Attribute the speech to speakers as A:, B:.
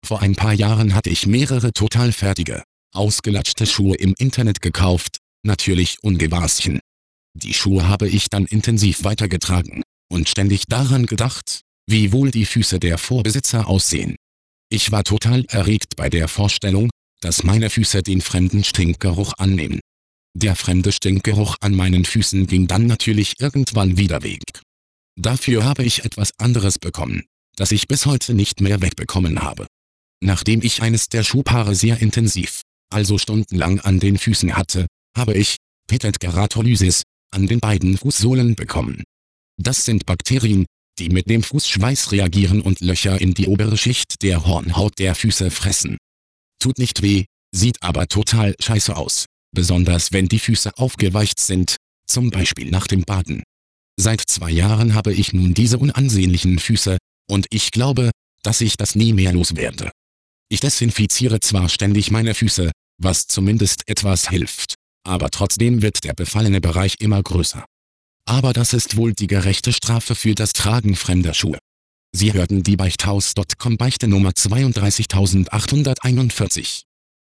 A: Vor ein paar Jahren hatte ich mehrere total fertige, ausgelatschte Schuhe im Internet gekauft, natürlich ungewaschen. Die Schuhe habe ich dann intensiv weitergetragen und ständig daran gedacht, wie wohl die Füße der Vorbesitzer aussehen. Ich war total erregt bei der Vorstellung, dass meine Füße den fremden Stinkgeruch annehmen. Der fremde Stinkgeruch an meinen Füßen ging dann natürlich irgendwann wieder weg. Dafür habe ich etwas anderes bekommen, das ich bis heute nicht mehr wegbekommen habe. Nachdem ich eines der Schuhpaare sehr intensiv, also stundenlang an den Füßen hatte, habe ich Petitkeratolysis an den beiden Fußsohlen bekommen. Das sind Bakterien, die mit dem Fußschweiß reagieren und Löcher in die obere Schicht der Hornhaut der Füße fressen. Tut nicht weh, sieht aber total scheiße aus, besonders wenn die Füße aufgeweicht sind, zum Beispiel nach dem Baden. Seit 2 Jahren habe ich nun diese unansehnlichen Füße, und ich glaube, dass ich das nie mehr loswerde. Ich desinfiziere zwar ständig meine Füße, was zumindest etwas hilft, aber trotzdem wird der befallene Bereich immer größer. Aber das ist wohl die gerechte Strafe für das Tragen fremder Schuhe. Sie hörten die Beichthaus.com Beichte Nummer 32841.